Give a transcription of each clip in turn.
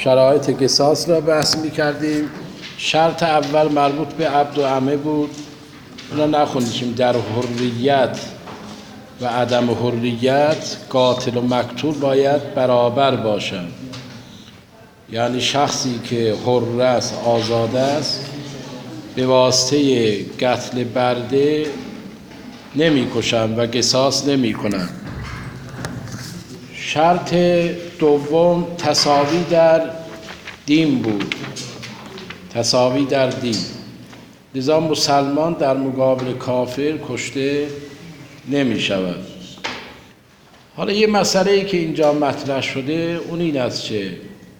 شرایط قصاص را بحث می‌کردیم. شرط اول مربوط به عبد و عمه بود. اونا نخوندیم. در حریت و عدم حریت قاتل و مقتول باید برابر باشند. یعنی شخصی که حر است، آزاد است، به واسطه قتل برده نمی کشند و قصاص نمی کنند. شرط دوم تساوی در دین بود. تساوی در دین. لذا مسلمان در مقابل کافر کشته نمی شود. حالا یه مسئله‌ای که اینجا مطرح شده اون این است که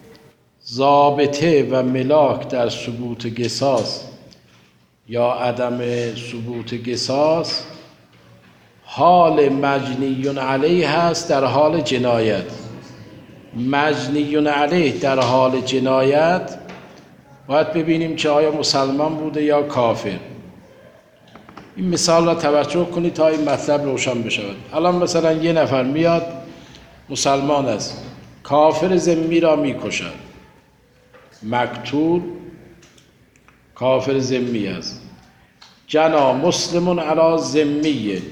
ضابطه و ملاک در ثبوت قصاص یا عدم ثبوت قصاص حال مجنی علیه هست در حال جنایت. مجنی علیه در حال جنایت باید ببینیم که آیا مسلمان بوده یا کافر. این مثال را توجه کنید تا این مطلب روشن بشود. الان مثلا یه نفر میاد مسلمان است، کافر ذمی را میکشد. مقتول کافر ذمی است. جنا مسلمون علی ذمیه.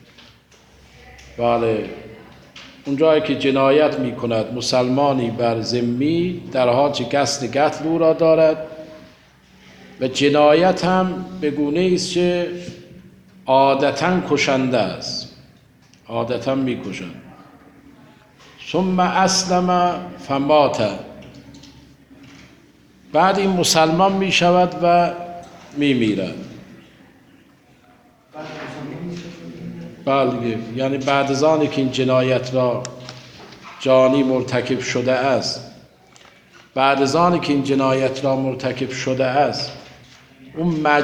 بله، اونجایی که جنایت میکند مسلمانی بر ذمی در حال که قصد قتل او را دارد و جنایت هم به گونه است که عادتاً کشنده است، عادتاً میکشند. ثم اسلم فمات. بعد این مسلمان میشود و میمیرد. بله، یعنی بعد از آنی که این جنایت را جانی مرتکب شده است، بعد از آنی که این جنایت را مرتکب شده است، اون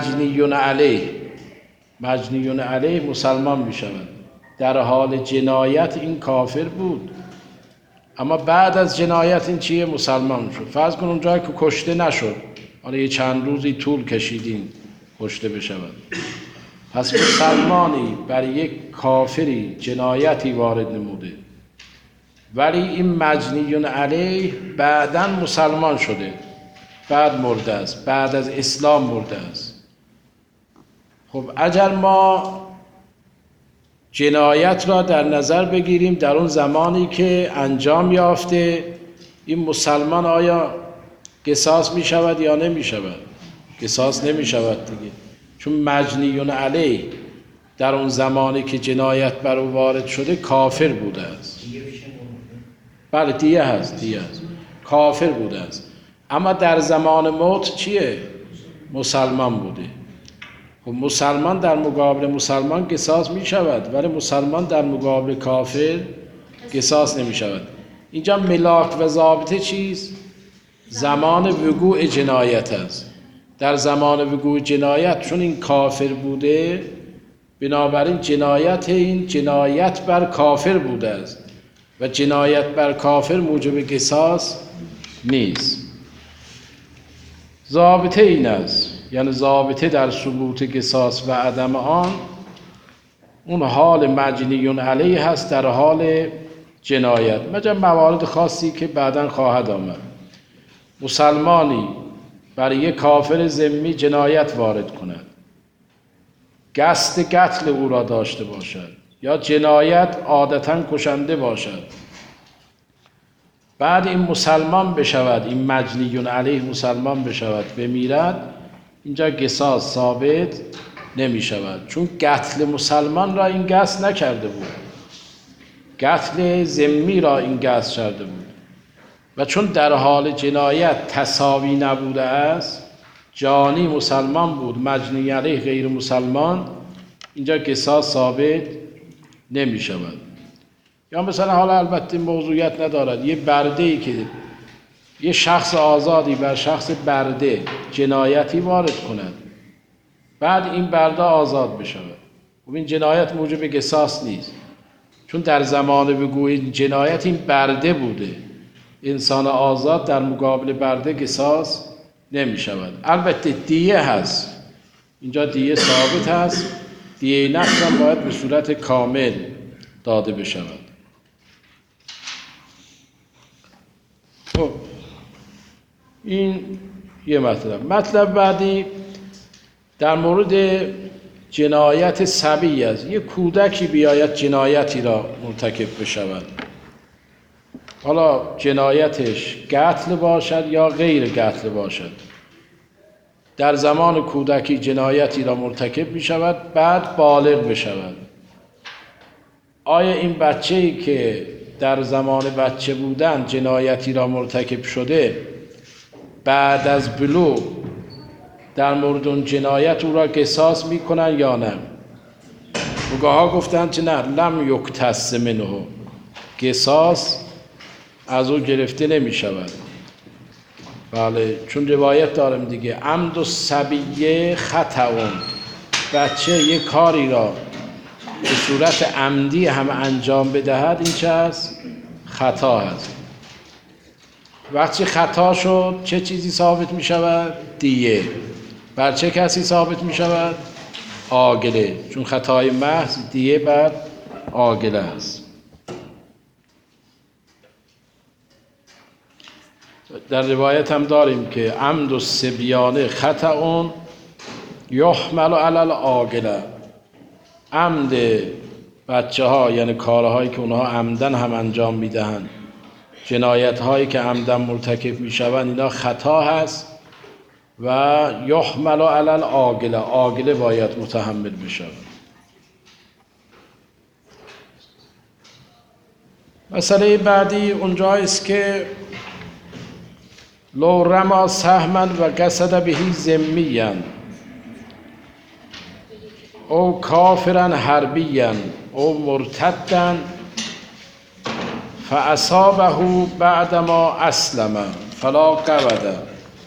مجنی علیه مسلمان می شود. در حال جنایت این کافر بود، اما بعد از جنایت این چیه؟ مسلمان شد. فرض کن اونجایی که کشته نشد، حالا یه چند روزی طول کشیدین کشته بشود. پس مسلمانی بر یک کافری جنایتی وارد نموده، ولی این مجنی علیه بعداً مسلمان شده، بعد مرده است، بعد از اسلام مرده است. خب اگر ما جنایت را در نظر بگیریم در اون زمانی که انجام یافته، این مسلمان آیا قصاص می شود یا نمی شود؟ قصاص نمی شود دیگه، چون مجنی علیه در اون زمانی که جنایت بر او وارد شده کافر بوده است. بله، دیه هست، کافر بوده است، اما در زمان موت چیه؟ مسلمان بوده. خب مسلمان در مقابل مسلمان قصاص می شود، ولی مسلمان در مقابل کافر قصاص نمی شود. اینجا ملاک و ضابطه چیست؟ زمان وقوع جنایت است. در زمان وقوع جنایت چون این کافر بوده، بنابراین جنایت بر کافر بوده است و جنایت بر کافر موجب قصاص نیست. ضابطه این است، یعنی ضابطه در ثبوت قصاص و عدم آن اون حال مجنی علیه هست در حال جنایت، مگر موارد خاصی که بعداً خواهد آمد. مسلمانی برای یک کافر ذمی جنایت وارد کند، قصد قتل او را داشته باشد یا جنایت عادتاً کشنده باشد، بعد این مسلمان بشود، این مجنی علیه مسلمان بشود، بمیرد، اینجا قصاص ثابت نمی شود، چون قتل مسلمان را این قصد نکرده بود، قتل ذمی را این قصد کرده بود و چون در حال جنایت تساوی نبوده است، جانی مسلمان بود، مجنی علیه غیر مسلمان، اینجا قصاص ثابت نمی شود. یا مثلا حالا البته موضوعیت ندارد، یه برده‌ای که یه شخص آزادی بر شخص برده جنایتی وارد کند، بعد این برده آزاد بشود، و این جنایت موجب قصاص نیست، چون در زمان وقوع جنایت این برده بوده. انسان آزاد در مقابل برده قصاص نمی شود. البته دیه هست، اینجا دیه ثابت هست، دیه نفس هم باید به صورت کامل داده بشود. خب این یه مطلب بعدی در مورد جنایت صبی است. یک کودکی بیاید جنایتی را مرتکب بشود، حالا جنایتش قتل باشد یا غیر قتل باشد، در زمان کودکی جنایتی را مرتکب می شود، بعد بالغ بشود، آیا این بچه‌ای که در زمان بچه بودن جنایتی را مرتکب شده بعد از بلوغ در مورد اون جنایت او را قصاص میکنن یا نه؟ فقها گفتند که نه، لم یکتص منه، قصاص از او گرفته نمی شود. بله، چون روایت دارم دیگه، عمد الصبی خطأ، بچه یک کاری را به صورت عمدی هم انجام بدهد، این چه است؟ خطا هست. وقتی خطا شد چه چیزی ثابت می شود؟ دیه. بر چه کسی ثابت می شود؟ عاقله، چون خطای محض دیه بر عاقله است. در روایت هم داریم که عمد الصبیان خطأ یحمل علی العاقله، عمد بچه ها یعنی کارهایی که اونها عمدن هم انجام میدهند، جنایت هایی که عمدن مرتکب میشوند، اینا خطا هست و یحمل علی العاقله، عاقله باید متحمل بشود. مسئله بعدی اونجایست که لو رما سهما و قصد بهی ذمیا او کافرا حربیا او مرتدا فاصابه بعدما اسلم فلا قود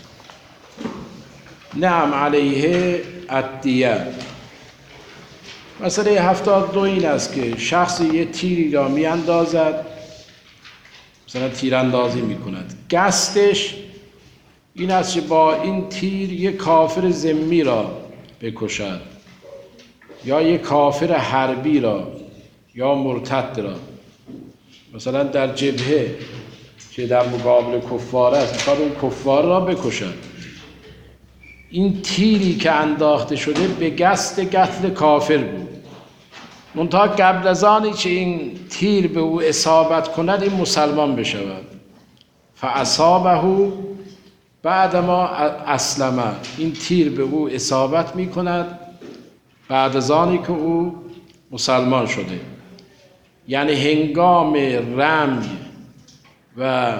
نعم علیه الدیه. مسئله 72 این است که شخص یه تیری را می اندازد، مثلا تیراندازی می کند، قصدش این است که با این تیر یک کافر ذمی را بکشد یا یک کافر حربی را یا مرتد را، مثلا در جبهه که در مقابل کفار است میخواد اون کفار را بکشد. این تیری که انداخته شده به قصد قتل کافر بود، منتها قبل از آنی که این تیر به او اصابت کند این مسلمان بشود، فاصابه بعدما اسلم، این تیر به او اصابت می کند بعد از آنی که او مسلمان شده. یعنی هنگام رمی و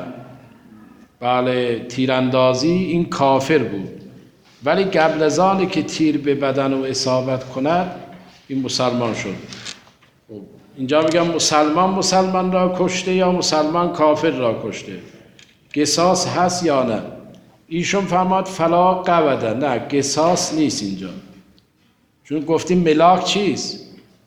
تیراندازی این کافر بود، ولی قبل از آنی که تیر به بدن او اصابت کند این مسلمان شد. اینجا میگم مسلمان را کشته یا مسلمان کافر را کشته، قصاص هست یا نه؟ ایشون فرماد فلا قوده، نه قصاص نیست اینجا، چون گفتیم ملاک چیست؟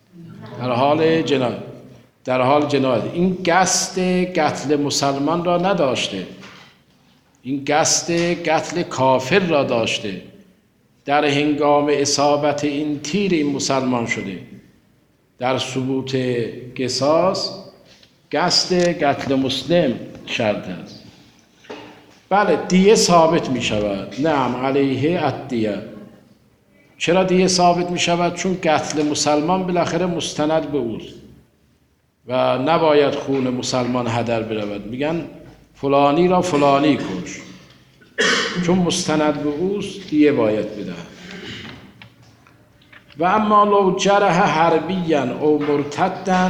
در حال جنایت. این قصد قتل مسلمان را نداشته، این قصد قتل کافر را داشته، در هنگام اصابت این تیر این مسلمان شده. در ثبوت قصاص قصد قتل مسلم شرط است. بله، دیه ثابت می شود، نعم علیه الدیه. چرا دیه ثابت می شود؟ چون قتل مسلمان بالاخره مستند به اوست و نباید خون مسلمان هدر برود. میگن فلانی را فلانی کش، چون مستند به اوست دیه باید بدهد. و اما لو جرح حربیا او مرتدا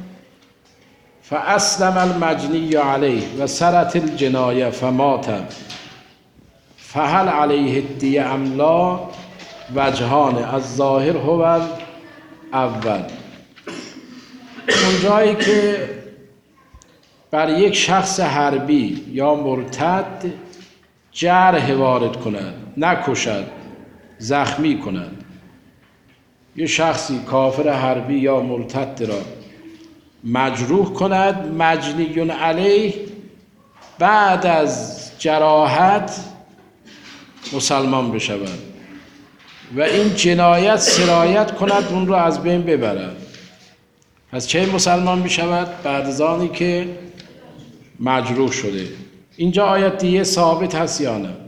فاسلم المجنی علیه و سرت الجنایه فمات فهل علیه الدیه ام لا؟ وجهان از ظاهر هو اول. اونجایی که بر یک شخص حربی یا مرتد جرح وارد کند، نکشد، زخمی کند، یه شخصی کافر حربی یا مرتد را مجروح کند، مجنی علیه بعد از جراحت مسلمان بشود و این جنایت سرایت کند اون را از بین ببرد، پس چه مسلمان بشود؟ بعد از آنی که مجروح شده. اینجا آیا دیه ثابت هست یا نه؟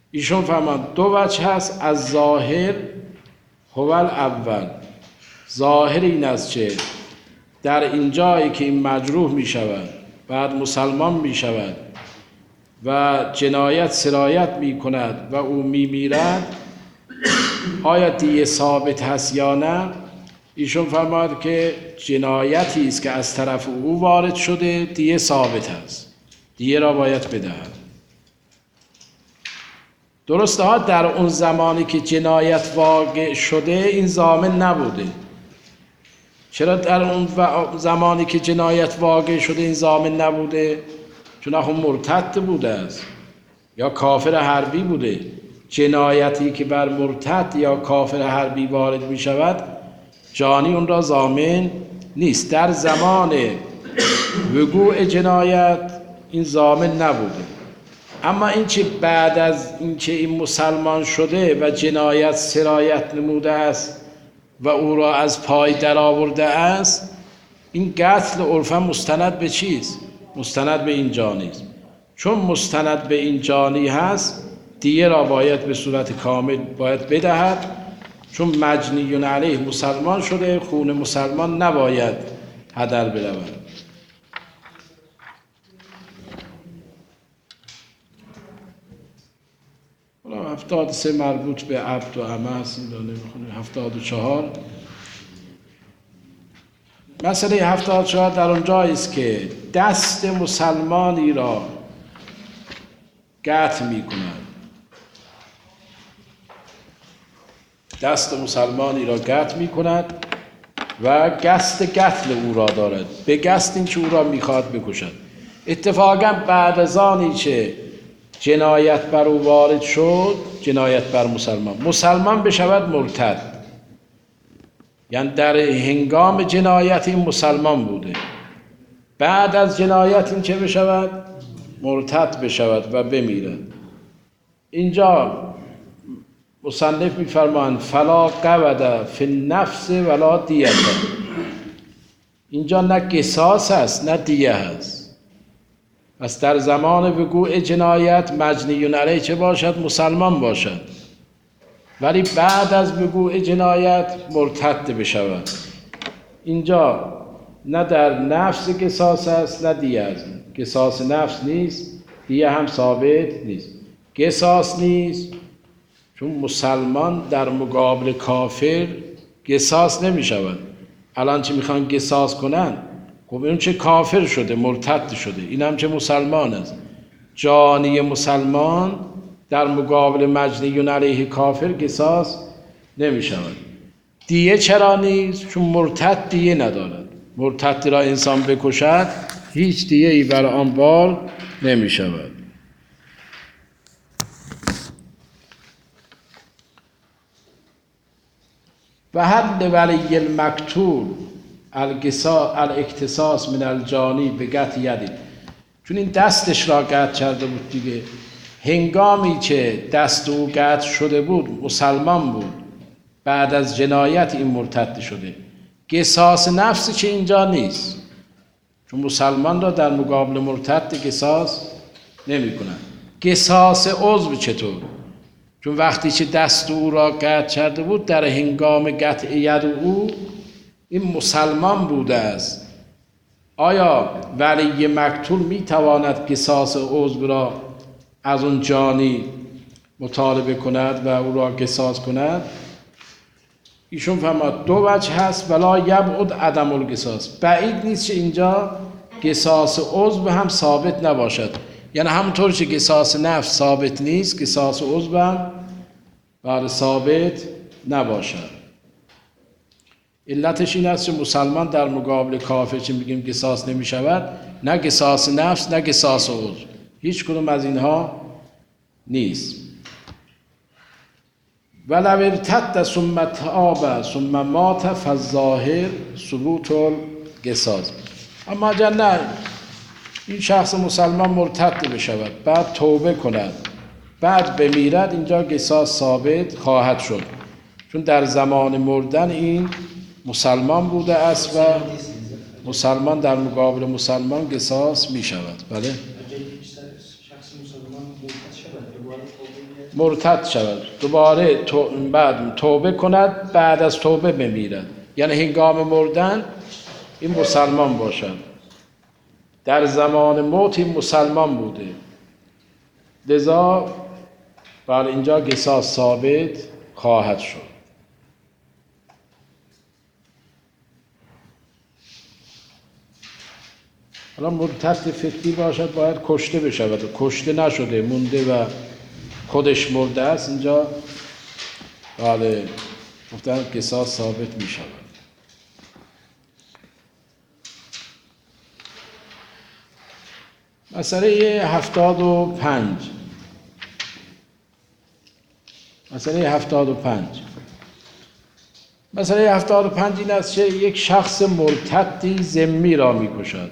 ایشون فرمان دو وجه هست از ظاهر هو الاول. ظاهر این است که در این جایی که این مجروح می شود بعد مسلمان می شود و جنایت سرایت می کند و او می میرد، آیا دیه ثابت هست یا نه؟ ایشون فرماد که جنایتی است که از طرف او وارد شده، دیه ثابت هست، دیه را باید بدهد. درسته ها در اون زمانی که جنایت واقع شده این ضامن نبوده. چرا در اون زمانی که جنایت واقع شده این ضامن نبوده؟ چون آخه مرتد بوده است یا کافر حربی بوده. جنایتی که بر مرتد یا کافر حربی وارد می شود جانی اون را ضامن نیست. در زمان وقوع جنایت این ضامن نبوده. اما این که بعد از اینکه این مسلمان شده و جنایت سرایت نموده است و او را از پای در آورده است، این قتل عرفا مستند به چیست؟ مستند به این جانی است. چون مستند به این جانی هست دیه را باید به صورت کامل باید بدهد، چون مجنی علیه مسلمان شده، خون مسلمان نباید هدر برود. حالا 73 مربوط به عبد و امه است، این را نمیخونیم. 74 مسئله 74 در اونجایی است که دست مسلمانی را قطع می کند. دست مسلمانی را قطع می کند و قصد قتل او را دارد، به قصد اینکه او را میخواد بکشد. اتفاقا بعد از آنی که جنایت بر او وارد شد، جنایت بر مسلمان بشود مرتد، یعنی در هنگام جنایت این مسلمان بوده، بعد از جنایت این چه بشود؟ مرتد بشود و بمیرد. اینجا مصنف می‌فرمایند فلا قود فی النفس ولا دیه. اینجا نه قصاص است نه دیه است. پس در زمان وقوع جنایت مجنی علیه چه باشد؟ مسلمان باشد، ولی بعد از وقوع جنایت مرتد بشود. اینجا نه در نفس قصاص است نه دیه است. قصاص نفس نیست، دیه هم ثابت نیست. قصاص نیست چون مسلمان در مقابل کافر قصاص نمی شود. الان چه میخوان قصاص کنن؟ خب اون چه کافر شده، مرتد شده، این هم چه مسلمان است. جانی مسلمان در مقابل مجنی علیه کافر قصاص نمی شود. دیه چرا نیست؟ چون مرتد دیه ندارد. مرتد را انسان بکشد هیچ دیه ای بر آن بار نمی شود. و حد ولی المقتول الاقتصاص من الجانی به قطع یدی. چون این دستش را قطع کرده بود دیگه، هنگامی که دست او قطع شده بود مسلمان بود، بعد از جنایت این مرتد شده. قصاص نفسی که اینجا نیست، چون مسلمان را در مقابل مرتد قصاص نمی کنند. قصاص عضو چطور؟ چون وقتی که دست او را قطع کرده بود در هنگام قطع ید او این مسلمان بوده است. آیا ولی مقتول می تواند قصاص عضو را از اون جانی مطالبه کند و او را قصاص کند؟ ایشون فرماد دو وجه هست ولا یبعد عدم القصاص. بعید نیست که اینجا قصاص عضو هم ثابت نباشد. یعنی همونطور که قصاص نفس ثابت نیست، قصاص عضو هم ثابت نباشد. علتش این است که مسلمان در مقابل کافر چه میگیم قصاص نمی شود، نه قصاص نفس نه قصاص عضو، هیچ کدوم از اینها نیست. ولو ارتد ثم تاب ثم مات فالظاهر ثبوت القصاص. اما اگر نه این شخص مسلمان مرتد بشود بعد توبه کند بعد بمیرد، اینجا قصاص ثابت خواهد شد، چون در زمان مردن این مسلمان بوده است و مسلمان در مقابل مسلمان قصاص می شود. بله؟ شخص مسلمان مرتد شود دوباره توبه مرتد شود دوباره بعد توبه کند، بعد از توبه بمیرد. یعنی هنگام مردن این مسلمان باشد، در زمان موت این مسلمان بوده، لذا بر اینجا قصاص ثابت خواهد شد. حالا مرتد فطری باشد باید کشته بشود و کشته نشده مونده و خودش مرده است، اینجا بله گفتن قصاص ثابت می شود. مسئله 75 مسئله 75 این است که یک شخص مرتدی ذمی را می‌کشد.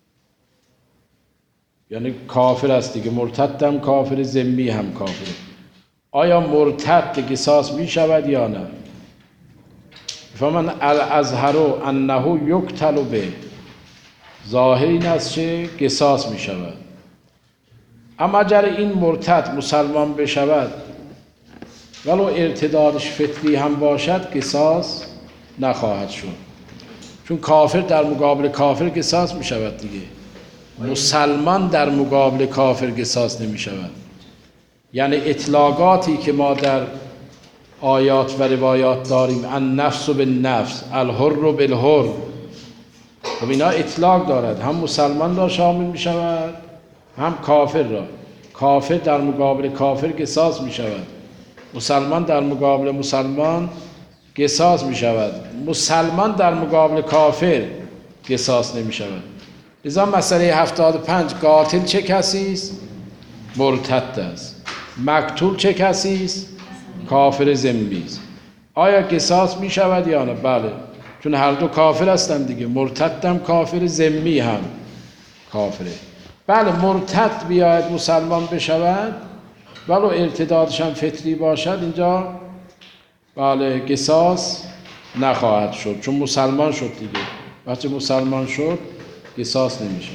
یعنی کافر است دیگه، مرتد هم کافر، ذمی هم کافر. آیا مرتد قصاص می شود یا نه؟ فمن الازهر انه یقتل به، ظاهر این است که قصاص می شود. اما اگر این مرتد مسلمان بشود ولو ارتدادش فطری هم باشد قصاص نخواهد شد، چون کافر در مقابل کافر قصاص می شود دیگه، مسلمان در مقابل کافر قصاص نمی شود. یعنی اطلاقاتی که ما در آیات و روایات داریم، النفس بالنفس، الحر بالحر، خب اینا اطلاق دارد، هم مسلمان را شامل می شود هم کافر را. کافر در مقابل کافر قصاص می شود، مسلمان در مقابل مسلمان قصاص می شود، مسلمان در مقابل کافر قصاص نمی شود. لذا مسئله 75 قاتل چه کسی است؟ مرتد است. مقتول چه کسی است؟ کافر ذمی است. آیا قصاص می شود یا نه؟ بله، چون هر دو کافر هستند دیگه، مرتد هم کافر، ذمی هم کافره. بله، مرتد بیاید مسلمان بشود ولو ارتدادش هم فطری باشد، اینجا بله قصاص نخواهد شد، چون مسلمان شد دیگه. وقتی مسلمان شد قصاص نمیشه.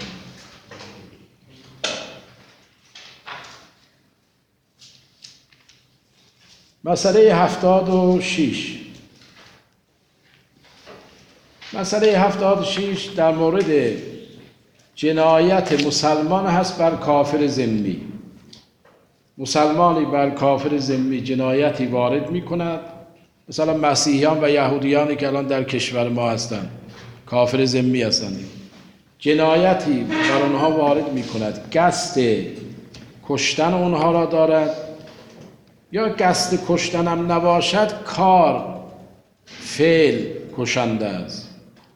مسئله 76 مسئله 76 در مورد جنایت مسلمان هست بر کافر ذمی. مسلمانی بر کافر ذمی جنایتی وارد می کند، مثلا مسیحیان و یهودیانی که الان در کشور ما هستند کافر ذمی هستند، جنایتی بر آنها وارد می کند، قصد کشتن آنها را دارد یا قصد کشتن هم نباشد، کار فعل کشنده است،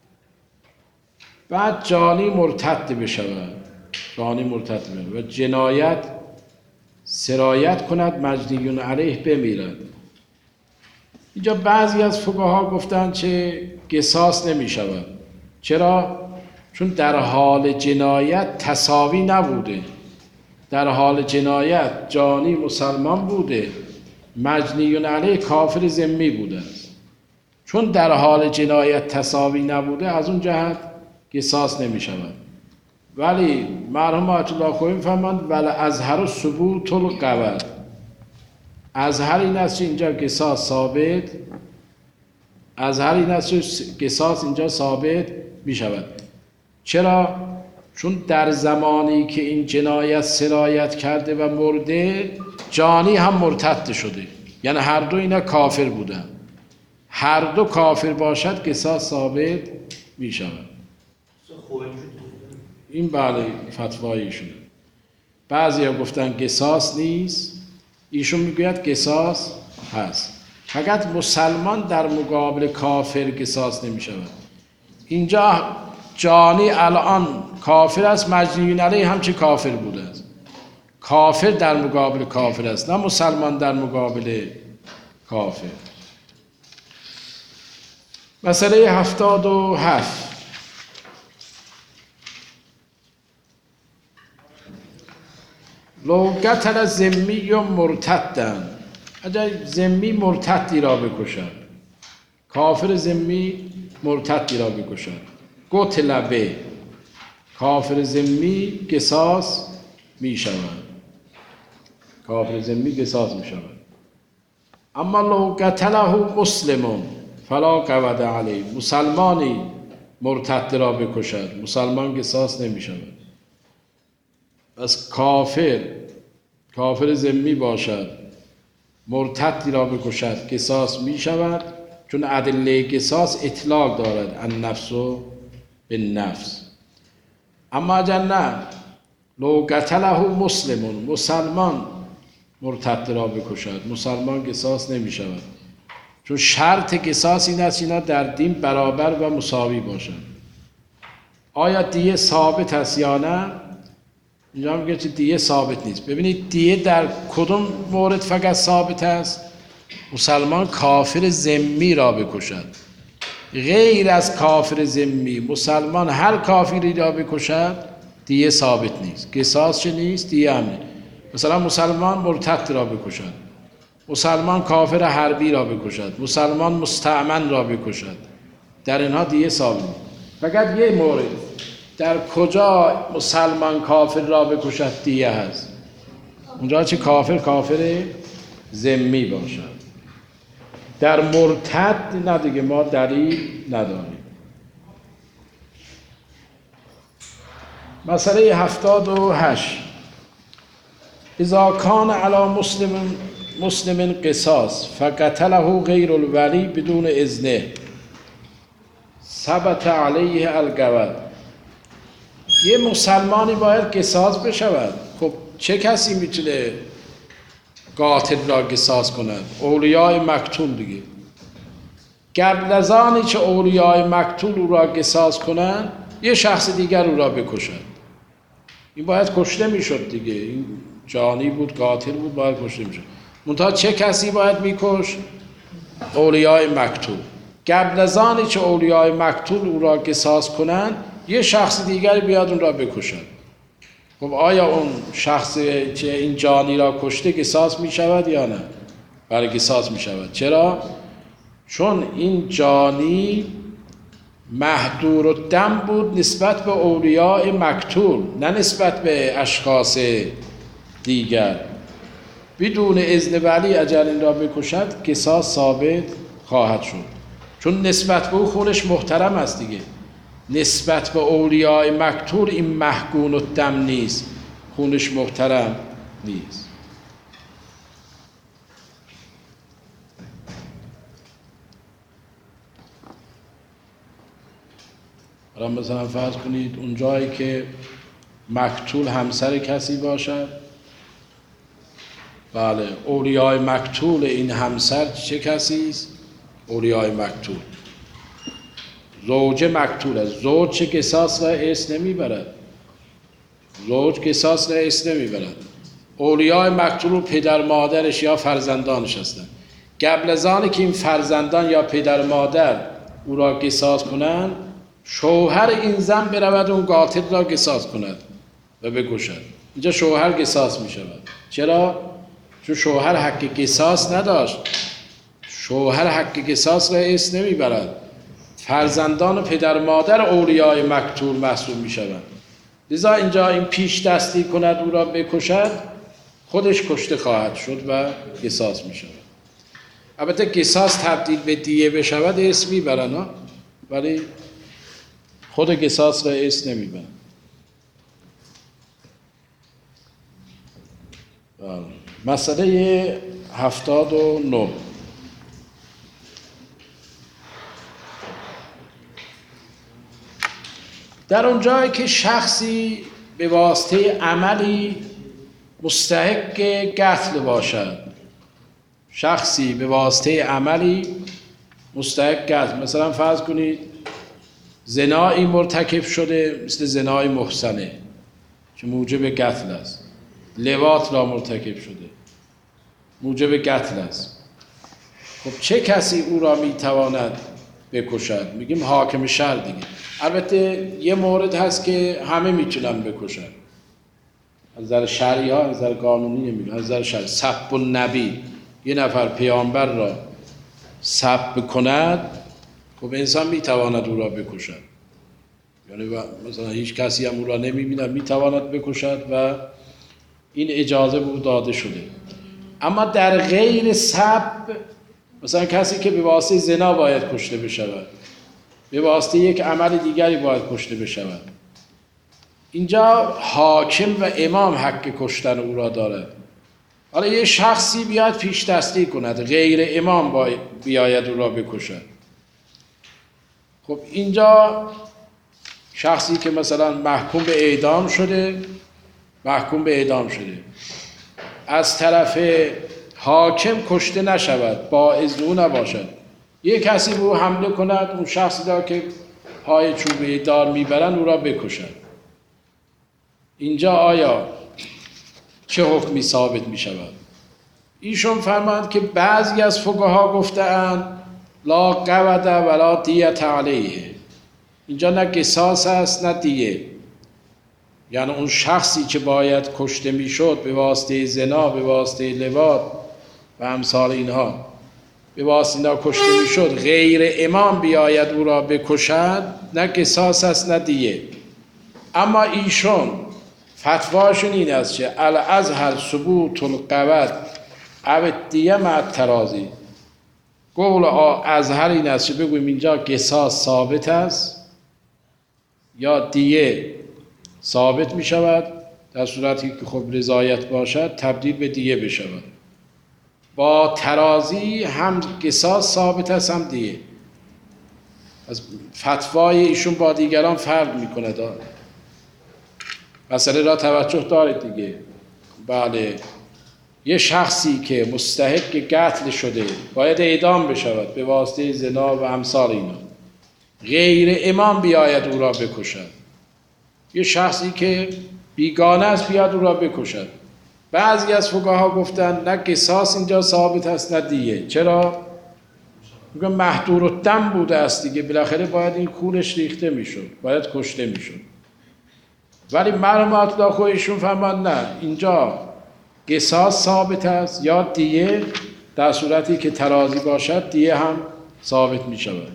بعد جانی مرتد بشود، جانی مرتد بشود و جنایت سرایت کند، مجنی علیه بمیرد. اینجا بعضی از فقها گفتند که قصاص نمی شود. چرا؟ چون در حال جنایت تساوی نبوده، در حال جنایت جانی مسلمان بوده، مجنی علیه کافر ذمی بوده است. چون در حال جنایت تساوی نبوده، از اون جهت قصاص نمی شود. ولی مرحوم آیت الله خویی می‌فرمایند ولی ازهر ثبوت القول، ازهر این است که اینجا قصاص ثابت، ازهر این است که قصاص اینجا ثابت می شود. چرا؟ چون در زمانی که این جنایت سرایت کرده و مرده، جانی هم مرتد شده، یعنی هر دو اینا کافر بودن، هر دو کافر باشد قصاص ثابت می شود. این بله فتوای ایشونه. بعضی ها گفتن قصاص نیست، ایشون میگوید قصاص هست، فقط مسلمان در مقابل کافر قصاص نمی شود. اینجا جانی الان کافر است، مجنی علیه هم چه کافر بوده است، کافر در مقابل کافر است، نه مسلمان در مقابل کافر. مسئله 77 لو قتل ذمی مرتدن، اگر ذمی مرتدی را بکشد، کافر ذمی مرتدی را بکشد، قتل به، کافر ذمی قصاص می شود. کافر ذمی قصاص می شود. اما لو قتله مسلم فلا قود علیه، مسلمانی مرتد را بکشد، مسلمان قصاص نمی شود. پس کافر ذمی باشد مرتدی را بکشد قصاص می شود، چون ادله قصاص اطلاق دارد النفس بالنفس. اما اگر نه، لو قتله مسلمان مرتد را بکشد، مسلمان قصاص نمی شود، چون شرط قصاص این است اینا در دین برابر و مساوی باشند. آیا دیه ثابت است یا نه؟ اینجا میگه که دیه ثابت نیست. ببینید دیه در کدوم مورد فقط ثابت است؟ مسلمان کافر ذمی را بکشد. غیر از کافر ذمی مسلمان هر کافری را بکشد دیه ثابت نیست. قصاص چه نیست؟ دیه هم نیست. مثلا مسلمان مرتد را بکشد، مسلمان کافر حربی را بکشد، مسلمان مستأمن را بکشد، در اینها دیه ثابت نیست. فقط یه مورد در کجا مسلمان کافر را بکشد دیه هست، اونجا چه کافر ذمی باشد. در مرتد نه دیگه، ما دلیل نداریم. مسئله 78 اذا کان علی مسلم قصاص فقتله غیر الولی بدون اذنه ثبت علیه القود. یه مسلمانی باید قصاص بشود. خب چه کسی میتونه قاتل را قصاص کند؟ اولیای مقتول دیگه. قبل از آنی که اولیای مقتول او را قصاص کنند یه شخص دیگر او را بکشد، این باید کشته میشد دیگه. این جانی بود، قاتل بود، باید کشته میشد. منتها چه کسی باید میکش؟ اولیای مقتول. قبل از آنی که اولیای مقتول او را قصاص کنند یه شخص دیگر بیاد اون را بکشد. خب آیا اون شخص که این جانی را کشته قصاص می شود یا نه؟ برای قصاص می شود. چرا؟ چون این جانی محدور الدم بود نسبت به اولیاء مقتول، نه نسبت به اشخاص دیگر. بدون اذن ولی اگر این را بکشد قصاص ثابت خواهد شد، چون نسبت به او خونش محترم است دیگه. نسبت به اولیاء مقتول این محقون الدم نیست، خونش محترم نیست. حالا مثلا فرض کنید اون جایی که مقتول همسر کسی باشد، بله، اولیاء مقتول این همسر چه کسی است؟ اولیاء مقتول زوج مقتول است. زوج چه قصاص را ارث نمیبرد، زوج قصاص را ارث نمیبرد. اولیاء مقتول پدر مادرش یا فرزندانش هستند. قبل از آنی که این فرزندان یا پدر مادر او را قصاص کنند، شوهر این زن برود اون قاتل را قصاص کند و بکشد. اینجا شوهر قصاص می شود. چرا؟ چون شوهر حق قصاص نداشت. شوهر حق قصاص را ارث نمیبرد. فرزندان و پدر مادر اولیاء مقتول محسوب می شوند. لذا اینجا این پیش دستی کند او را بکشد، خودش کشته خواهد شد و قصاص می شود. البته قصاص تبدیل به دیه بشود ارث میبرن، ولی خود قصاص را ارث نمیبرن. مسئله 79 در اون جایی که شخصی به واسطه عملی مستحق قتل باشد، شخصی به واسطه عملی مستحق قتل، مثلا فرض کنید زنایی مرتکب شده مثل زنای محصنه که موجب قتل است، لواط را مرتکب شده موجب قتل است. خب چه کسی او را میتواند بکشد؟ میگیم حاکم شهر دیگه. البته یه مورد هست که همه میتونن بکشن، از نظر شرعی ها، از نظر قانونی نمیگم، از نظر شرعی. سب النبی، یه نفر پیامبر را سب کند، خب انسان میتواند او را بکشد. یعنی مثلا هیچ کسی هم او را نمیبیند، میتواند بکشد و این اجازه به او داده شده. اما در غیر سب، مثلا کسی که به واسطه زنا باید کشته بشود، به واسطه یک عمل دیگری باید کشته بشود، اینجا حاکم و امام حق کشتن او را دارد. حالا یه شخصی بیاد پیش دستی کند، غیر امام بیاید او را بکشد. خب اینجا شخصی که مثلا محکوم به اعدام شده، از طرف حاکم کشته نشود، با اذن او نباشد، یه کسی به او حمله کند، اون شخصی را که پای چوبه دار میبرن او را بکشد. اینجا آیا چه حکمی ثابت می شود؟ ایشون فرمایند که بعضی از فقها گفتند لا قود ولا دیت علیه، اینجا نه قصاص است نه دیه. یعنی اون شخصی که باید کشته می شد به واسطه زنا، به واسطه لواط و امثال اینها، به واسطه اینا کشته می شد، غیر امام بیاید او را بکشد، نه قصاص است نه دیه. اما ایشون فتواشون این است که الازهر ثبوت القود او دیه مع التراضی. قول ازهر این است که بگویم اینجا قصاص ثابت است یا دیه ثابت می شود، در صورتی که خب رضایت باشد تبدیل به دیه بشود. با ترازی هم قصاص ثابت است هم دیه. از فتوای ایشون با دیگران فرق می کند. مسئله را توجه دارید دیگه. بله، یه شخصی که مستحق قتل شده باید اعدام بشود به واسطه زنا و امثال اینا، غیر امام بیاید او را بکشد. یه شخصی که بیگانه است بیاد او را بکشد. بعضی از فقها گفتن نه قصاص اینجا ثابت است نه دیه. چرا؟ میگن محضور الدم بوده است دیگه، بالاخره باید این خونش ریخته میشد، باید کشته میشد. ولی مرحوم خودشون فرمان نه، اینجا قصاص ثابت است یا دیه، در صورتی که ترازی باشد دیه هم ثابت می شود.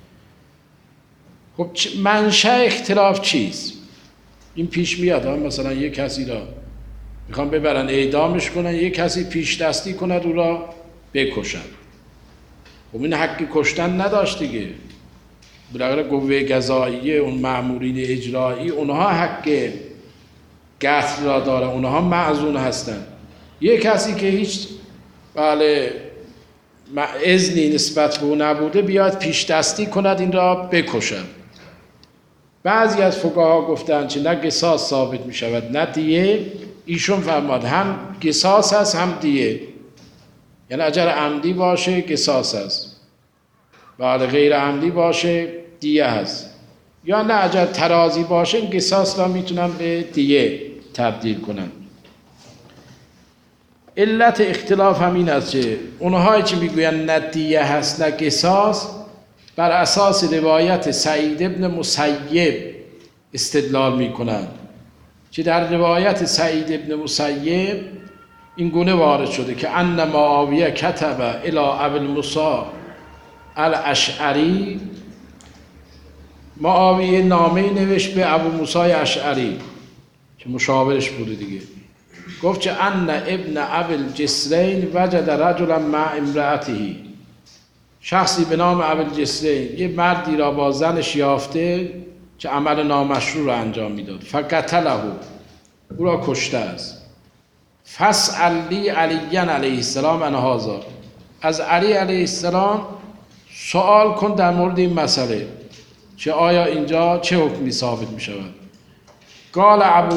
خب منشأ اختلاف چیست؟ این پیش میاد مثلا یک کسی را میخوان ببرن اعدامش کنن، یک کسی پیش دستی کند او را بکشد. خب این حق کشتن نداشت دیگه. بالاخره قوه قضاییه، اون مأمورین اجرایی، اونها حق قتل را داره، اونها معزون هستن. یک کسی که هیچ اذنی نسبت به او نبوده بیاد پیش دستی کند این را بکشد. بعضی از فقها گفتند که نه قصاص ثابت می شود نه دیه. ایشون فرماد هم قصاص هست هم دیه، یعنی اگر عمدی باشه قصاص هست، بعد غیر عمدی باشه دیه هست، یا نه اگر ترازی باشه این قصاص را میتونن به دیه تبدیل کنن. علت اختلاف همین است که اونهایی که میگوین نه دیه هست نه قصاص بر اساس روایت سعید ابن مسیب استدلال میکنند که در روایت سعید ابن مسیب این گونه وارد شده که ان معاویه کتب الی ابی موسی الاشعری، معاویه نامه نوشت به ابو موسی اشعری که مشاورش بوده دیگه، گفت که ان ابن ابی الجسرین وجد رجلا مع امرأته، شخصی به نام ابی الجسرین یه مردی را با زنش یافته که عمل نامشروع را انجام میداد، فقتله، او را کشته است. فاسأل لی علی علیه السلام عن هذا، از علی علیه السلام سوال کن در مورد این مسئله که آیا اینجا چه حکمی ثابت می شود. قال ابو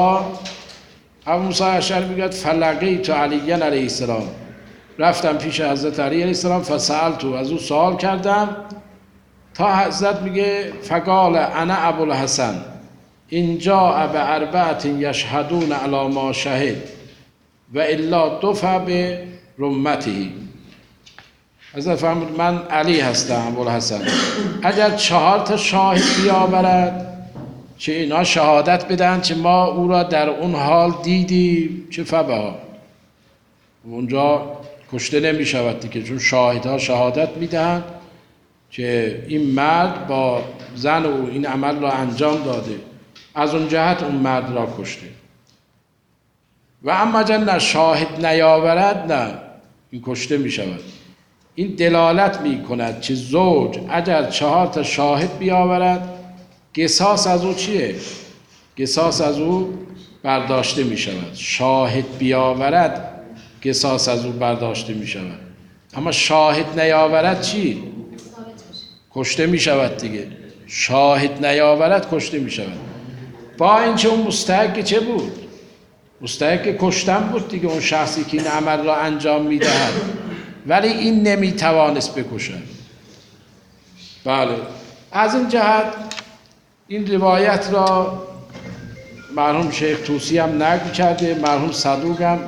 موسی اشعری میگه فلقیت علی علیه السلام، رفتم پیش حضرت علی علیه السلام، فسألتو، از او سوال کردم، تا حضرت میگه فقال انا ابو الحسن ان جاء باربعه یشهدون علی ما شهد و الا دفع به رمته. حضرت فرمود من علی هستم ابوالحسن، اگر 4 تا شاهد بیاورد که اینا شهادت بدن که ما او را در اون حال دیدیم چه فبها، اونجا کشته نمی شود دیگه، چون شاهدها شهادت میدن که این مرد با زن او این عمل را انجام داده، از اون جهت اون مرد را کشته. و اما اگر نه شاهد نیاورد نه، این کشته می شود. این دلالت می کند که زوج اگر 4 تا شاهد بیاورد قصاص از او چیه؟ قصاص از او برداشته می شود. شاهد بیاورد قصاص از او برداشته می شود. اما شاهد نیاورد چی؟ کشته می شود دیگه. شاهد نیاورد کشته می شود. با اینکه اون مستحق چه بود؟ مستحق کشتن بود دیگه، اون شخصی که این عمل را انجام می دهد، ولی این نمی توانست بکشد. بله، از این جهت این روایت را مرحوم شیخ طوسی هم نقل کرده، مرحوم صدوق هم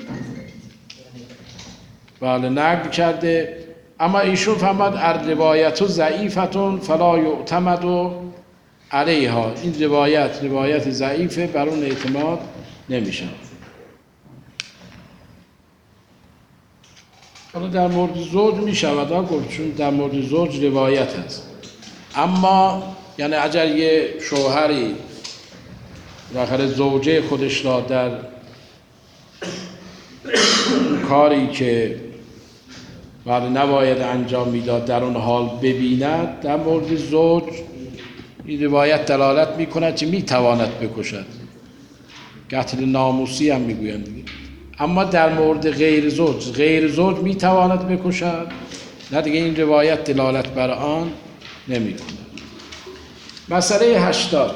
بله نقل کرده، اما ایشون فرمود الروایت ضعیفتون فلا یعتمد علیها. این روایت ضعیفه، بر اون اعتماد نمیشه. حالا در مورد زوج میشود گفت، چون در مورد زوج روایت هست. اما یعنی اگر یه شوهری بالاخره زوجه خودش را در کاری که بعد نباید انجام میداد در اون حال ببیند، در مورد زوج این روایت دلالت میکند که میتواند بکشد، قتل ناموسی هم میگویند دیگه. اما در مورد غیر زوج میتواند بکشد، نه دیگه این روایت دلالت بر آن نمیکند. مسئله 80.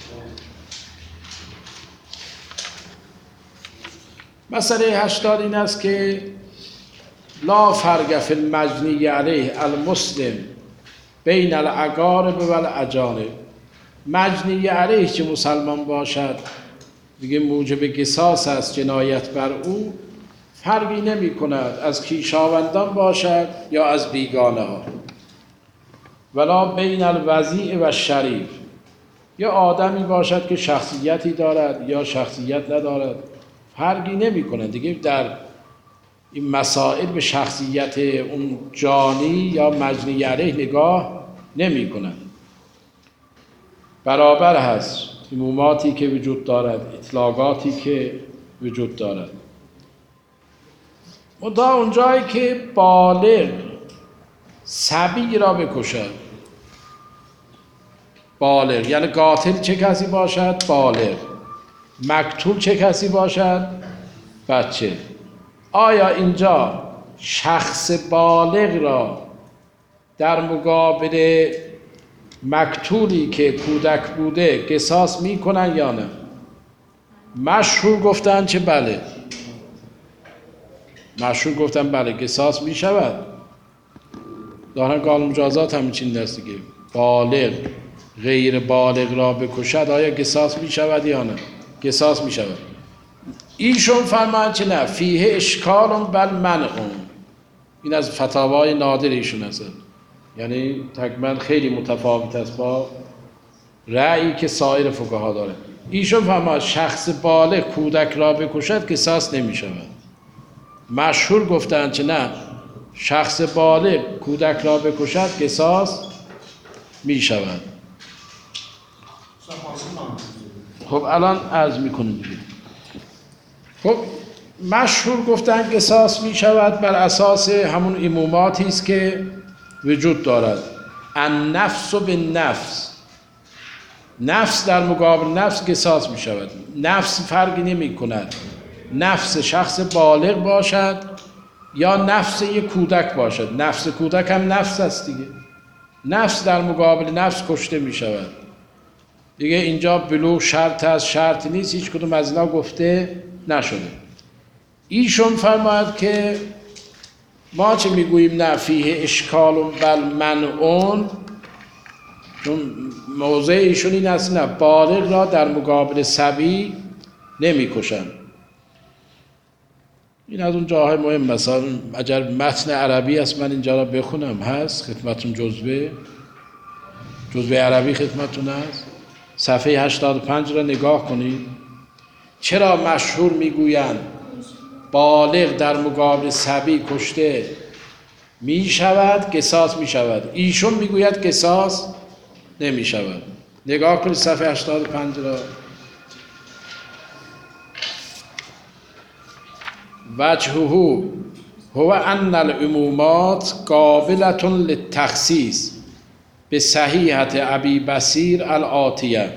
مسئله 80 این است که لا فرق فی المجنی علیه المسلم بین الاقارب و الاجانب. مجنی علیه که مسلمان باشد دیگه موجب قصاص است، جنایت بر او، فرقی نمی کند از خویشاوندان باشد یا از بیگانه ها. ولا بین الوضیع و شریف، یا آدمی باشد که شخصیتی دارد یا شخصیت ندارد، فرقی نمی کند دیگه. در این مسائل به شخصیت اون جانی یا مجنی علیه نگاه نمی کند. برابر هست عموماتی که وجود دارد، اطلاقاتی که وجود دارد. منتها اونجایی که بالغ صبی را بکشد، بالغ یعنی قاتل چه کسی باشد؟ بالغ. مقتول چه کسی باشد؟ بچه. آیا اینجا شخص بالغ را در مقابل مقتولی که کودک بوده قصاص میکنن یا نه؟ مشهور گفتن چه بله، مشهور گفتن بله قصاص میشود. دارن قانون مجازات هم چین دست دیگه، بالغ غیر بالغ را بکشد آیا قصاص میشود یا نه؟ قصاص میشود. ایشون فرمایند که نه، فیه اشکال بل منع. این از فتاوای نادر ایشون است، یعنی تقریبا خیلی متفاوت است با رأیی که سایر فقها داره. ایشون فرمایند شخص بالغ کودک را بکشد قصاص نمی شود. مشهور گفتند که نه، شخص بالغ کودک را بکشد قصاص می شود. خب الان عرض میکنیم دیگه. خب مشهور گفتن قصاص می شود بر اساس همون عموماتی است که وجود دارد. النفس بالنفس، نفس در مقابل نفس قصاص می شود. نفس فرقی نمی کند نفس شخص بالغ باشد یا نفس یک کودک باشد. نفس کودک هم نفس است دیگه. نفس در مقابل نفس کشته می شود دیگه. اینجا بلوغ شرط است، شرط نیست، هیچ کدوم از اینا گفته نشده. ایشون فرماید که ما چه میگوییم نه، فیه اشکال بل منعون، چون موضع ایشون این است نه، بالغ را در مقابل صبی نمی کشن. این از اون جاهای مهم. مثلا اگر متن عربی است من اینجا را بخونم، هست خدمتون جزوه عربی خدمتون هست، صفحه 85 را نگاه کنید. چرا مشهور میگویند بالغ در مقابل صبی کشته می شود قصاص می شود، ایشون میگوید قصاص نمی شود. نگاه کنید صفحه 85 را. وجهه هو ان العمومات قابلة للتخصیص به صحیحت ابی بصیر الآتیه.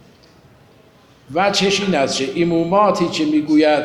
وجهش این است که عموماتی که میگوید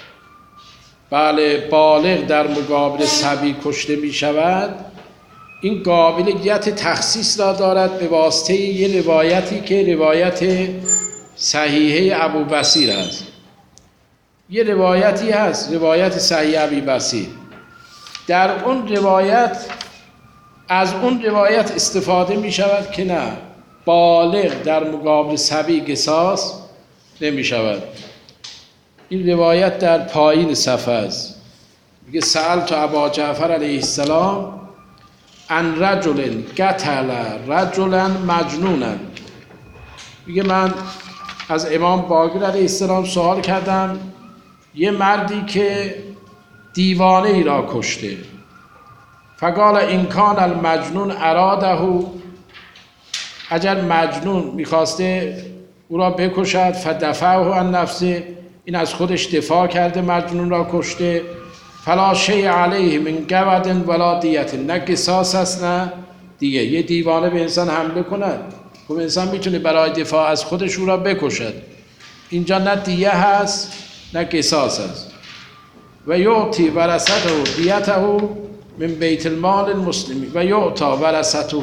بله بالغ در مقابل صبی کشته می شود، این قابلیت تخصیص را دارد به واسطه یه روایتی که روایت صحیحه ابو بصیر است. یه روایتی هست، روایت صحیح ابی بصیر. در اون روایت از اون روایت استفاده می شود که نه، بالغ در مقابل صبی قصاص نمی شود. این روایت در پایین صفحه است. میگه سألت ابا جعفر علیه السلام عن رجل قتل رجلا مجنونا. میگه من از امام باقر علیه السلام سوال کردم یه مردی که دیوانه ای را کشته. فقال این کان المجنون اراده، اگر مجنون میخواسته او را بکشد، فدفعه عن نفسه، این از خودش دفاع کرده مجنون را کشته، فلا شیء علیه من قود ولا دیت، نه قصاص است نه دیگه. یه دیوانه به انسان حمله کند، خب انسان میتونه برای دفاع از خودش او را بکشد، اینجا نه دیه هست نه قصاص است. و یعطی ورثته دیته من بیت المال المسلمی و یعطا ورثته،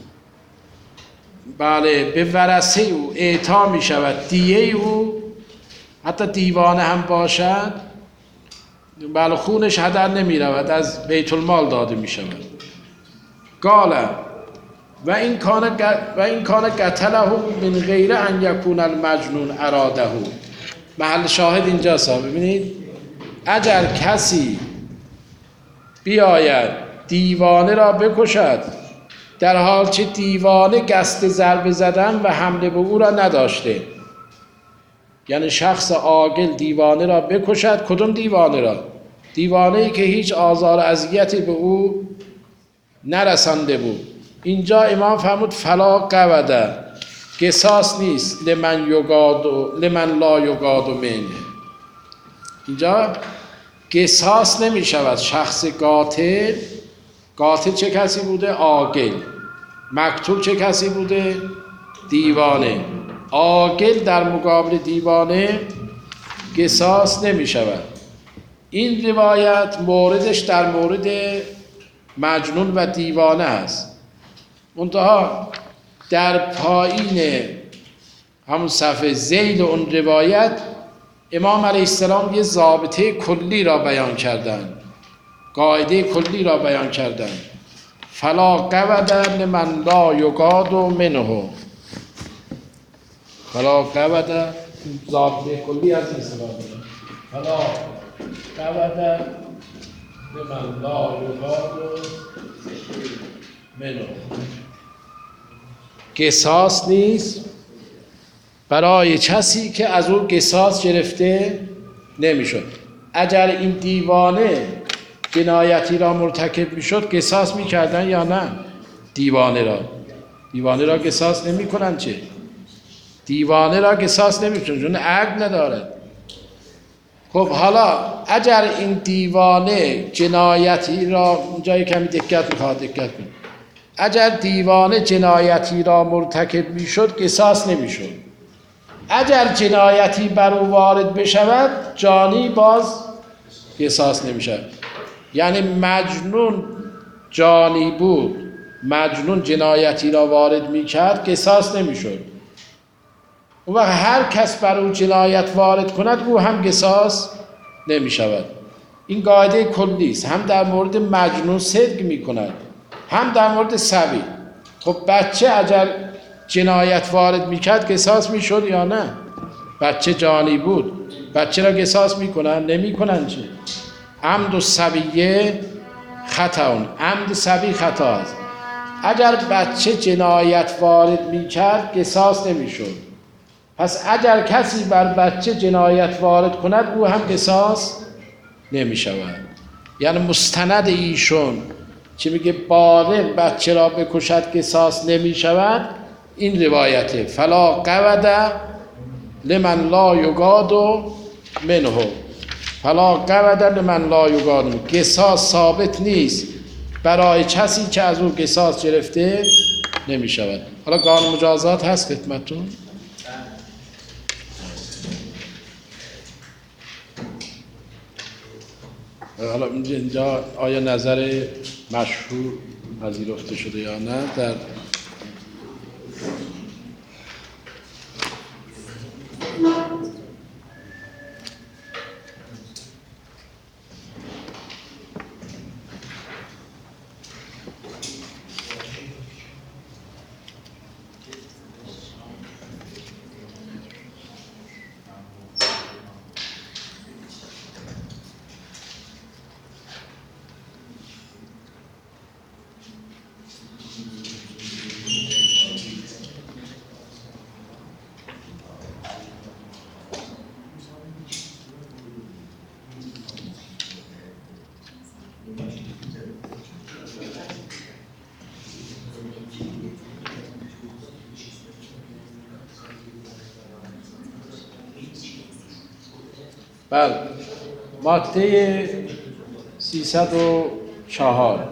بله به ورثه او اعطا می شود دیه او، حتی دیوانه هم باشد، بله خونش هدر نمی رود، از بیت المال داده می شود. قال و این کان قتله من غیر ان یکون المجنون اراده. محل شاهد اینجاست، ببینید اگر کسی بیاید دیوانه را بکشد در حال که دیوانه قصد ضربه زدن و حمله به او را نداشته، یعنی شخص عاقل دیوانه را بکشد، کدوم دیوانه را؟ دیوانه‌ای که هیچ آزار و اذیتی به او نرسانده بود. اینجا امام فرمود فلا قود، قصاص نیست، لمن لا یقاد منه. اینجا قصاص نمی شود. شخص قاتل چه کسی بوده؟ عاقل. مقتول چه کسی بوده؟ دیوانه. عاقل در مقابل دیوانه قصاص نمی شود. این روایت موردش در مورد مجنون و دیوانه است. منتها در پایین همون صفحه ذیل اون روایت امام علیه السلام یه ضابطه کلی را بیان کردند، قاعده کلی را بیان کردند. فلا قود لمن لا یقاد منه. فلا قود ضابطه کلی از این استفاده. فلا قود لمن لا یقاد منه. قصاص نیست برای کسی که از او قصاص گرفته نمیشد. اگر این دیوانه جنایتی را مرتکب میشد قصاص میکردن یا نه؟ دیوانه را قصاص نمیکنن. چه دیوانه را قصاص نمیکنن چون عقل ندارد. خب حالا اگر این دیوانه جنایتی را، جای کمی دقت کنید، اگر دیوانه جنایتی را مرتکب میشد قصاص نمیشد. اگر جنایتی بر او وارد بشود جانی باز قصاص نمیشد. یعنی مجنون جانی بود، مجنون جنایتی را وارد میکرد قصاص نمیشد. اون وقت هر کس بر او جنایت وارد کند او هم قصاص نمیشود. این قاعده کلی است، هم در مورد مجنون صدق میکند هم در مورد صبی. خب بچه اگر جنایت وارد میکرد قصاص میشد یا نه؟ بچه جانی بود، بچه را قصاص میکنن؟ نمیکنن. چه عمد و صبیه خطا، عمد صبی خطا است. اگر بچه جنایت وارد میکرد قصاص نمیشد. پس اگر کسی بر بچه جنایت وارد کند او هم قصاص نمیشود. یعنی مستند ایشون چی میگه بالغ بچه را بکشد قصاص نمیشود، این روایته فلا قود لمن لا یقاد منه. فلا قود لمن لا یقاد، قصاص ثابت نیست برای کسی که از او قصاص گرفته نمی شود. حالا قانون مجازات هست خدمتتون. حالا اینجا آیا نظر مشهور پذیرفته شده یا نه؟ در بله، ماده 304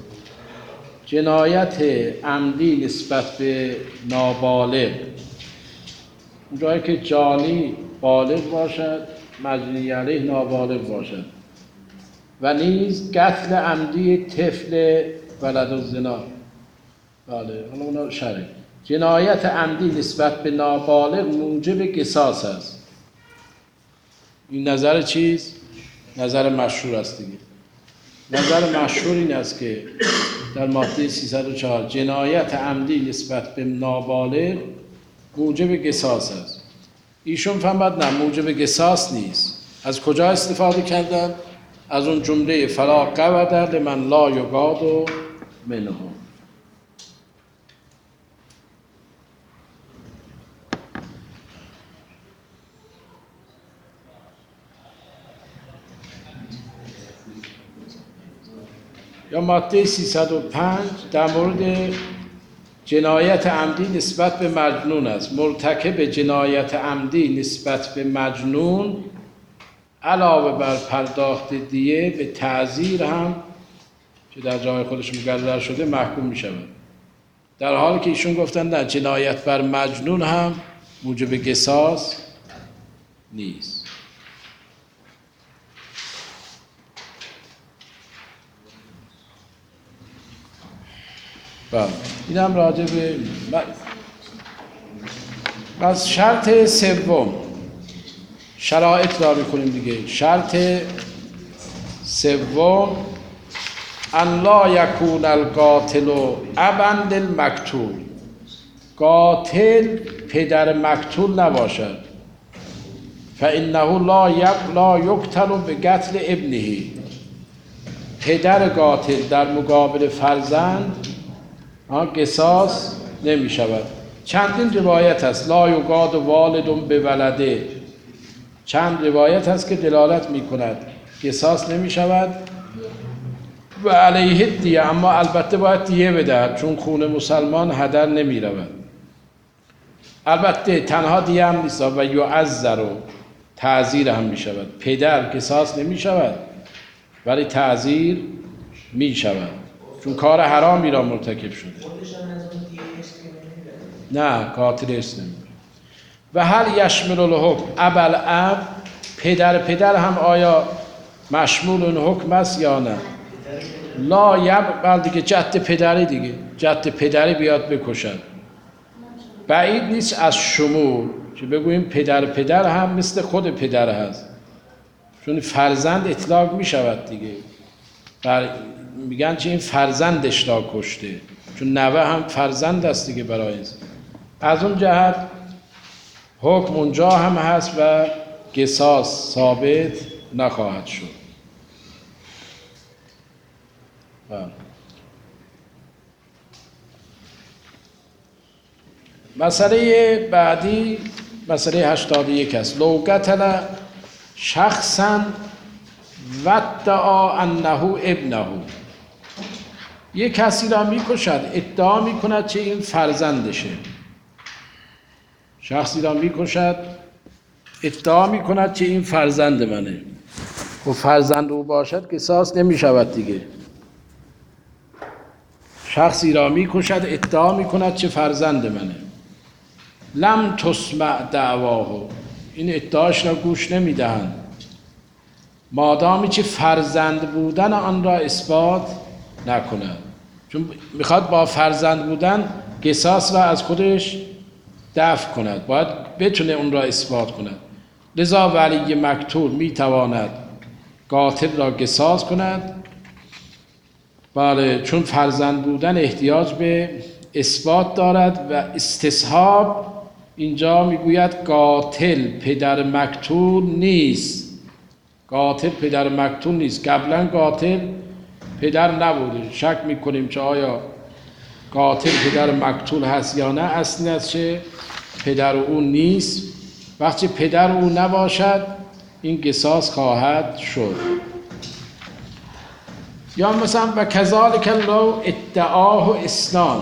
جنایت عمدی نسبت به نابالغ، اونجایی که جانی بالغ باشد مجنی علیه نابالغ باشد، و نیز قتل عمدی طفل ولد الزنا. بله، حالا اونا شرح. جنایت عمدی نسبت به نابالغ موجب قصاص است. این نظر چیز؟ نظر مشهور است دیگه. نظر مشهور این است که در ماده 304 جنایت عمدی نسبت به نابالغ موجب قصاص است. ایشون فهمد نه، موجب قصاص نیست. از کجا استفاده کردن؟ از اون جمله فلا قود لمن لا یقاد منه. یا ماده 305 در مورد جنایت عمدی نسبت به مجنون است. مرتکب جنایت عمدی نسبت به مجنون علاوه بر پرداخت دیه به تعزیر هم که در جای خودش مقرر شده محکوم می شود. در حالی که ایشون گفتن نه، جنایت بر مجنون هم موجب قصاص نیست. بله، این هم راجع به بس. شرط سوم، شرایط را میکنیم دیگه. شرط سوم ان لا یکون القاتل ابا للمقتول، قاتل پدر مقتول نباشد. فانه لا یقتل بقتل ابنه، پدر قاتل در مقابل فرزند قصاص نمی شود. چندین روایت هست لا یقاد والد به ولده، چند روایت هست که دلالت می کند قصاص نمی شود. و علیه دیه، اما البته باید دیه بدهد چون خون مسلمان هدر نمی رود. البته تنها دیه هم نیست و یعذر و تعذیر هم می شود. پدر قصاص نمی شود ولی تعذیر می شود چون کار حرامی را مرتکب شده. نه، قاتل است نمی. و هل یشمل الحکم ابل اب، پدر هم آیا مشمول اون حکم است یا نه؟ لا یب، دیگه جد پدری دیگه، جد پدری بیاد بکشد. بعید نیست از شمول که بگوییم پدر هم مثل خود پدر هست، چون فرزند اطلاق می شود دیگه. میگن که این فرزندش را کشته، چون نوه هم فرزند است دیگه برای این. از اون جهت حکم اونجا هم هست و قصاص ثابت نخواهد شد. مسئله بعدی مسئله 81 است. لو قتل شخصا وادعا انه ابنه، یک کسی را میکشد ادعا میکند که این فرزندشه. شخصی را میکشد ادعا میکند که این فرزند منه. و فرزند او باشد قصاص نمی شود دیگه. شخصی را می کشد ادعا می کند چه فرزند منه، لم تسمع دعواه، این ادعاش را گوش نمی دهند مادامی که فرزند بودن آن را اثبات نکند، چون میخواد با فرزند بودن قصاص را از خودش دفع کند، باید بتونه اون را اثبات کند. لذا ولی مقتول میتواند قاتل را قصاص کند، بله، چون فرزند بودن احتیاج به اثبات دارد و استصحاب اینجا میگوید قاتل پدر مقتول نیست. قاتل پدر مقتول نیست. قبلا قاتل پدر نبوده، شک میکنیم که آیا قاتل پدر مقتول هست یا نه. اصلی است که پدر او نیست. وقتی پدر او نباشد این قصاص خواهد شد. یا مثلا و کذالک لو ادعاه اثنان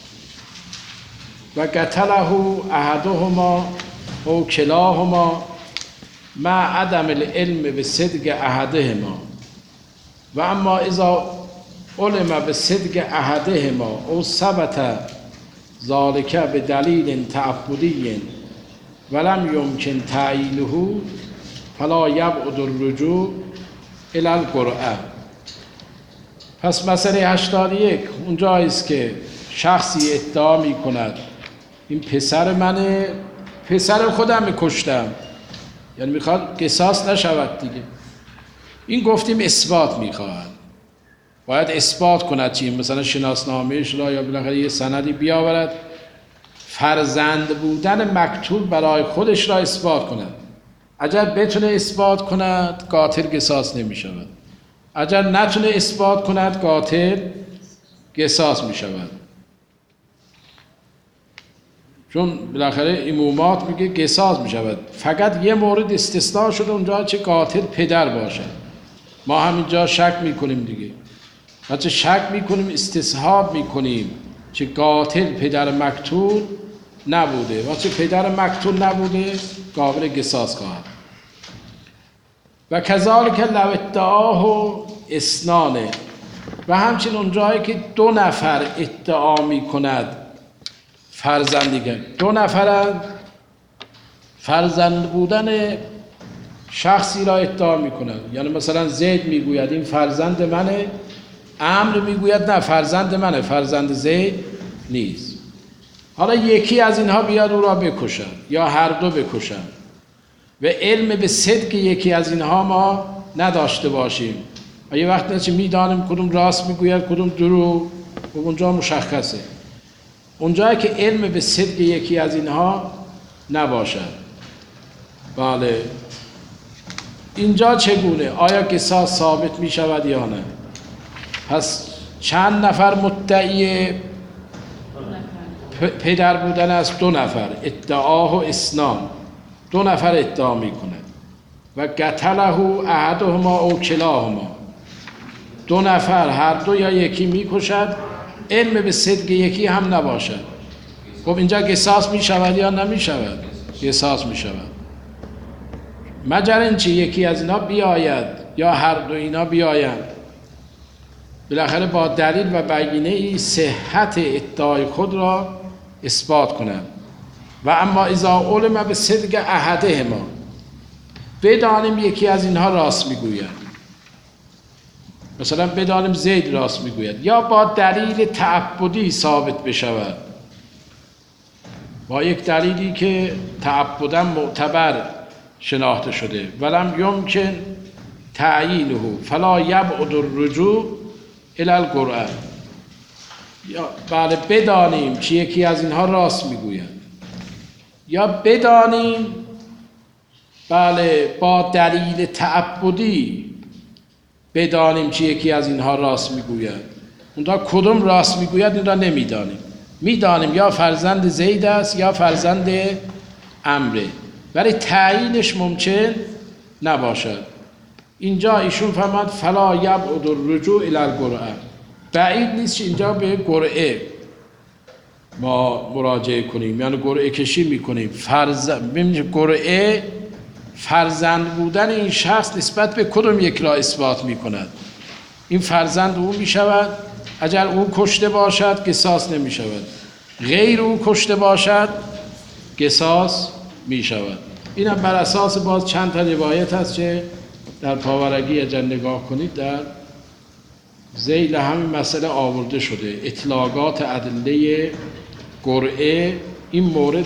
و قتله احدهما او کلاهما مع عدم العلم بصدق احدهما و اما اذا علم بصدق احدهما او ثبت ذلك بدلیل تعبدی ولم یمکن تعیینه فلا یبعد الرجوع الی القرآن. پس مسئله 81 اونجایی است که شخصی ادعا می کند این پسر منه، پسر خودم میکشتم، یعنی میخواد قصاص نشود دیگه. این گفتیم اثبات میخواهد، باید اثبات کند چی؟ مثلا شناسنامهش را یا بالاخره یه سندی بیاورد فرزند بودن مقتول برای خودش را اثبات کند. اگر بتونه اثبات کند قاتل قصاص نمیشود، اگر نتونه اثبات کند قاتل قصاص میشود. چون بالاخره امامات میگه قصاص میشود. فقط یه مورد استثناء شده اونجا چه قاتل پدر باشه. ما همینجا شک میکنیم دیگه، بچه شک میکنیم، استصحاب میکنیم چه قاتل پدر مقتول نبوده. وقتی پدر مقتول نبوده قابل قصاص خواهد. و کذالک لو ادعاه اثنان، و همچنین اونجایی که دو نفر ادعا میکند فرزندیگه، دو نفر فرزند بودن شخصی را ادعا میکنند، یعنی مثلا زید میگوید این فرزند منه، عمرو میگوید نه فرزند منه، فرزند زید نیست. حالا یکی از اینها بیاد او را بکشد یا هر دو بکشند و علم به صدق یکی از اینها ما نداشته باشیم و یه وقت نچه میدانیم کدوم راست میگوید کدوم دروغ، و اونجا مشخصه. اونجایی که علم به صدق یکی از اینها نباشد، بله، اینجا چگونه؟ آیا قصاص ثابت می شود یا نه؟ پس چند نفر مدعی پدر بودن از؟ دو نفر. ادعاه و اثنان، دو نفر ادعا می کند. و قتله احدهما او کلاهما، دو نفر هر دو یا یکی می کشد، علم به صدق یکی هم نباشد. خب اینجا قصاص می شود یا نمی شود؟ قصاص می شود. مگر اینکه یکی از اینا بیاید یا هر دو اینا بیایند بالاخره با دلیل و بیانیه ای صحت ادعای خود را اثبات کنند. و اما اذا علم به صدق احدهما، بدانیم یکی از اینها راست میگوید، مثلا بدانیم زید راست میگوید، یا با دلیل تعبدی ثابت بشود، با یک دلیلی که تعبداً معتبر شناخته شده، ولم یمکن تعیینه فلا یبعد الرجوع الی القرآن. یا بله بدانیم که یکی از اینها راست میگوید، یا بدانیم بله با دلیل تعبدی بدانیم که یکی از اینها راست میگوید. اونجا کدوم راست میگوید این را نمیدانیم. میدانیم یا فرزند زید است یا فرزند عمره، ولی تعیینش ممکن نباشد. اینجا ایشون فرمود فلا یبعد الرجوع الی القرآن، بعید نیست که اینجا به قرعه ما مراجعه کنیم، یعنی قرعه کشی میکنیم. قرعه فرزند بودن این شخص نسبت به کدوم یک را اثبات می کند؟ این فرزند او می شود، اگر او کشته باشد قصاص نمی شود، غیر او کشته باشد قصاص می شود. این هم بر اساس باز چند تا روایت هست که در پاورقی اگر نگاه کنید در ذیل همین مسئله آورده شده. اطلاقات ادله قرعه این مورد